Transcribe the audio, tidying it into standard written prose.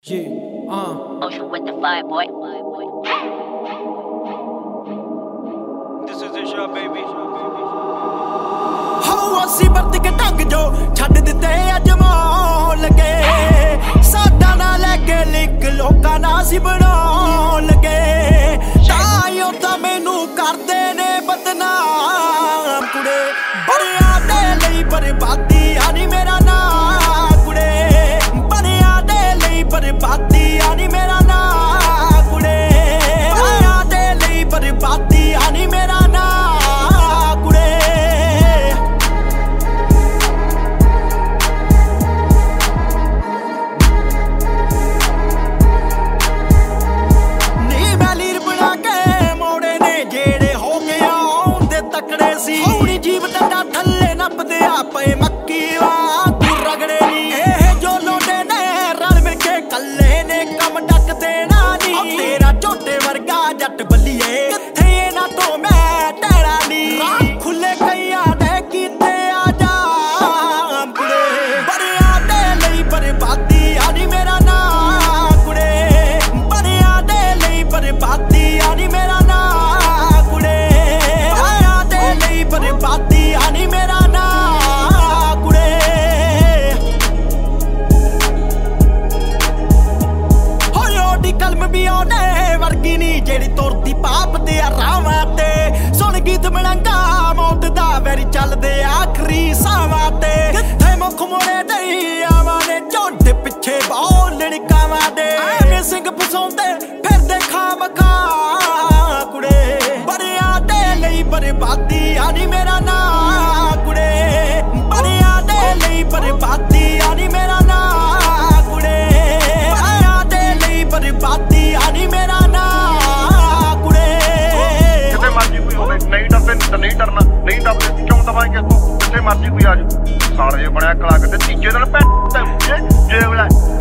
Ocean with the fire, boy. This is the shot, baby. ਅਸੀਂ ਵਰਤ ਕੇ ਢੰਗ ਜੋ ਛੱਡ ਦਿੱਤੇ ਅੱਜ ਮੌਲ ਲਗੇ ਸਾਡਾ ਨਾ ਲੈ ਕੇ ਲਿਕ ਲੋਕਾਂ ਨਾਲ ਸੀ ਬਣਾਉਣ ਲਗੇ ਤਾਈਓ ਤਾਂ ਮੈਨੂੰ ਕਰਦੇ ਨੇ ਬਦਨਾਮ ਕੁੜੇ ਬੜਿਆਂ ਦੇ ਲਈ ਬਰਬਾਦੀ ਆ ਨੀ ਮੇਰਾ ਨਾਂ ਕੁੜੇ ਬੜਿਆਂ ਦੇ ਲਈ ਬਰਬਾਦੀ ਆ ਨੀ ਮੇਰਾ ਨਾਂ ਕੁੜੇ ਬੜਿਆਂ ਦੇ ਲਈ ਬਰਬਾਦੀ ਆ ਨੀ ਮੇਰਾ ਨਾਂ ਹੋਣੀ ਜੀਵ ਡੰਡਾ ਥੱਲੇ ਨੱਪਦੇ ਆਪੇ ਮੱਕੀ ਤੂੰ ਰਗੜੇ ਨੀ ਇਹ ਜੋ ਲੋਡੇ ਨੇ ਰਲ ਮਿਲ ਕੇ ਕੱਲੇ ਨੇ ਕੰਮ ਡੱਕ ਦੇਣਾ ਨੀ ਤੇਰਾ ਝੋਟੇ ਵਰਗਾ ਜੱਟ ਬੱਲੀਏ ਕਿੱਥੇ ਇਹਨਾਂ ਤੋਂ ਮੈਂ ਟੈੜਾ ਨੀ ਖੁੱਲੇ ਕਈਆਂ ਦੇ ਕੀਤੇ ਆ ਜਾਮ ਕੁੜੇ ਬੜਿਆਂ ਦੇ ਲਈ ਬਰਬਾਦੀ ਆ ਨੀ ਮੇਰਾ ਨਾਂ ਕੁੜੇ ਬੜਿਆਂ ਦੇ ਲਈ ਬਰਬਾਦੀ ਆ ਨੀ ਮੇਰਾ ਨਾਂ ਬਰਬਾਦੀ ਆ ਨੀ ਮੇਰਾ ਨਾਂ ਕੁੜੇ ਹੋਏ ਓਡੀ ਕਲਮ ਵੀ ਉਹਨੇ ਵਰਗੀ ਨੀ ਜਿਹੜੀ ਤੁਰਦੀ ਪਾਪ ਦੇ ਰਾਵਾਂ ਤੇ ਸੁਣ ਗੀਤ ਮਲੰਗਾ ਮੌਤ ਦਾ ਵੈਰੀ ਚੱਲਦੇ ਆਖਰੀ ਸਾਵਾਂ ਤੇ ਕਿੱਥੇ ਮੁੱਖ ਮੋੜੇ ਦਈ ਆਵਾਂ ਨੇ ਝੋਂਡੇ ਪਿੱਛੇ ਬੋਲਣ ਕਾਵਾਂ ਦੇ ਐਵੇਂ ਸਿੰਘ ਫਸਾਉਂਦੇ ਫਿਰਦੇ ਖਾਮ ਖਾ ਕੁੜੇ ਬੜਿਆਂ ਦੇ ਲਈ ਬਰਬਾਦੀ ਆ ਨੀ ਮੇਰਾ ਨਾਂ ਕੁੜੇ ਬੜਿਆਂ ਦੇ ਲਈ ਬਰਬਾਦੀ ਆ ਨੀ ਮੇਰਾ ਨਾਂ ਕੁੜੇ ਬੜਿਆਂ ਦੇ ਲਈ ਬਰਬਾਦੀ ਆ ਨੀ ਮੇਰਾ ਨਾਂ ਕੁੜੇ ਕਿਤੇ ਮਰਜੀ ਕੋਈ ਹੋਵੇ ਨਹੀਂ ਡਰਦੇ ਤਾਂ ਨਹੀਂ ਡਰਨਾ ਨਹੀਂ ਡਰਦੇ ਕਿਉਂ ਦਵਾਂਗੇ ਅੱਗੋਂ ਕਿੱਥੇ ਮਰਜੀ ਕੋਈ ਆ ਜਾ ਸਾਲੇ ਬਣਿਆ ਕਲਾ ਕਿਤੇ ਤੀਜੇ ਦਿਨ ਜੇ ਵਾਲਾ